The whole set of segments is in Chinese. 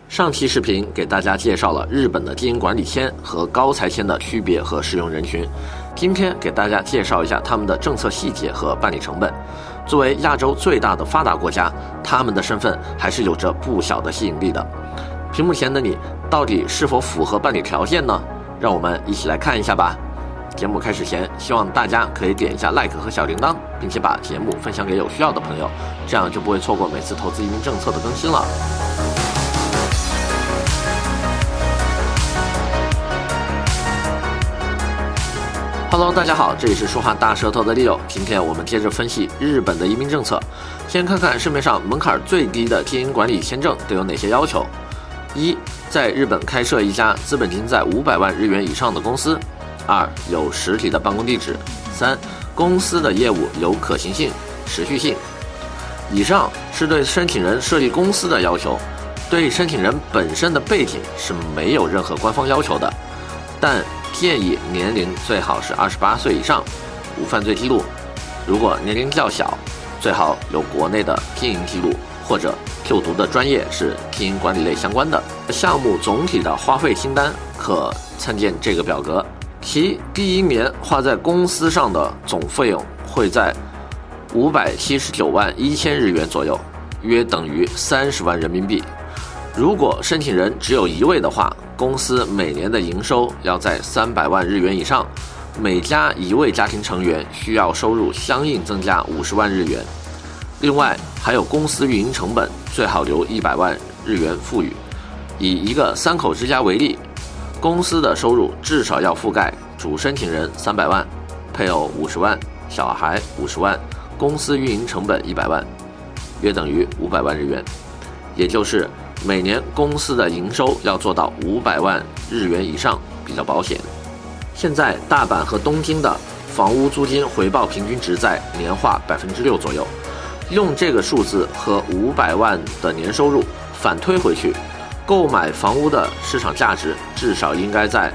上期视频给大家介绍了日本的经营管理签和高才签的区别和适用人群，今天给大家介绍一下他们的政策细节和办理成本。作为亚洲最大的发达国家，他们的身份还是有着不小的吸引力的。屏幕前的你到底是否符合办理条件呢？让我们一起来看一下吧。节目开始前，希望大家可以点一下 like 和小铃铛，并且把节目分享给有需要的朋友，这样就不会错过每次投资移民政策的更新了。Hello， 大家好，这里是说话大舌头的 Leo。今天我们接着分析日本的移民政策，先看看市面上门槛最低的经营管理签证都有哪些要求。一，在日本开设一家资本金在500万日元以上的公司。2，有实体的办公地址。3，公司的业务有可行性、持续性。以上是对申请人设立公司的要求，对申请人本身的背景是没有任何官方要求的，但建议年龄最好是28岁以上，无犯罪记录。如果年龄较小，最好有国内的经营记录，或者就读的专业是经营管理类相关的。项目总体的花费清单可参见这个表格。其第一年花在公司上的总费用会在579万1000日元左右，约等于30万人民币。如果申请人只有一位的话，公司每年的营收要在300万日元以上，每加一位家庭成员需要收入相应增加50万日元。另外还有公司运营成本，最好留100万日元富裕。以一个3口之家为例，公司的收入至少要覆盖主申请人300万，配偶50万，小孩50万，公司运营成本100万，约等于500万日元。也就是每年公司的营收要做到500万日元以上比较保险。现在大阪和东京的房屋租金回报平均值在年化6%左右，用这个数字和500万的年收入反推回去，购买房屋的市场价值至少应该在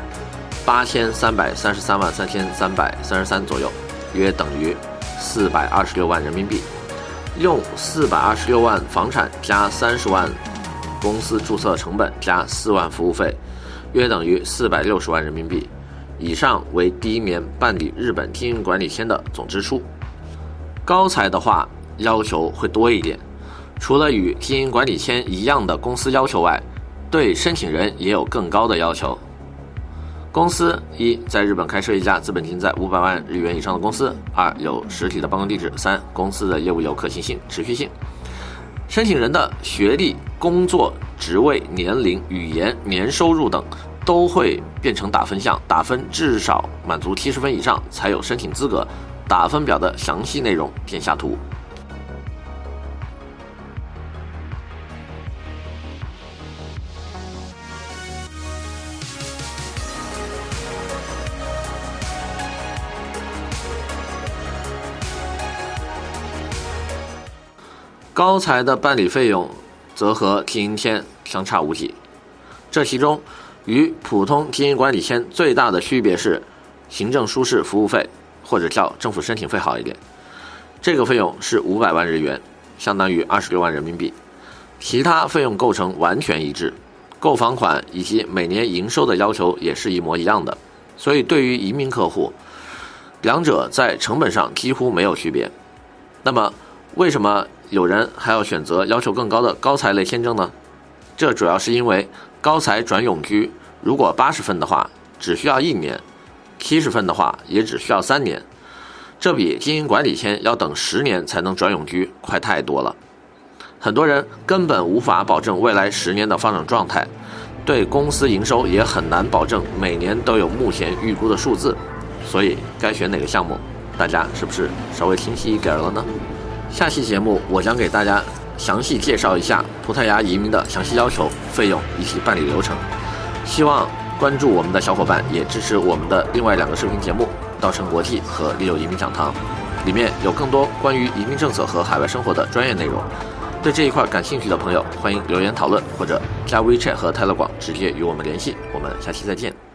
8333万3333左右，约等于426万人民币。用426万房产加30万公司注册成本加4万服务费，约等于460万人民币。以上为第一年办理日本经营管理签的总支出。高才的话要求会多一点，除了与经营管理签一样的公司要求外，对申请人也有更高的要求。公司1，在日本开设一家资本金在500万日元以上的公司。2，有实体的办公地址。3，公司的业务有可行性、持续性。申请人的学历、工作、职位、年龄、语言、年收入等都会变成打分项，打分至少满足70分以上才有申请资格。打分表的详细内容见下图。高才的办理费用则和经营签相差无几，这其中与普通经营管理签最大的区别是行政书士服务费，或者叫政府申请费好一点，这个费用是500万日元，相当于26万人民币。其他费用构成完全一致，购房款以及每年营收的要求也是一模一样的，所以对于移民客户，两者在成本上几乎没有区别。那么为什么有人还要选择要求更高的高才类签证呢？这主要是因为高才转永居，如果80分的话只需要1年，70分的话也只需要3年，这比经营管理签要等10年才能转永居快太多了。很多人根本无法保证未来10年的发展状态，对公司营收也很难保证每年都有目前预估的数字，所以该选哪个项目，大家是不是稍微清晰一点了呢？下期节目我将给大家详细介绍一下葡萄牙移民的详细要求、费用以及办理流程。希望关注我们的小伙伴也支持我们的另外2个视频节目《稻城国际》和Leo移民讲堂，里面有更多关于移民政策和海外生活的专业内容。对这一块感兴趣的朋友，欢迎留言讨论或者加 WeChat 和Telegram直接与我们联系。我们下期再见。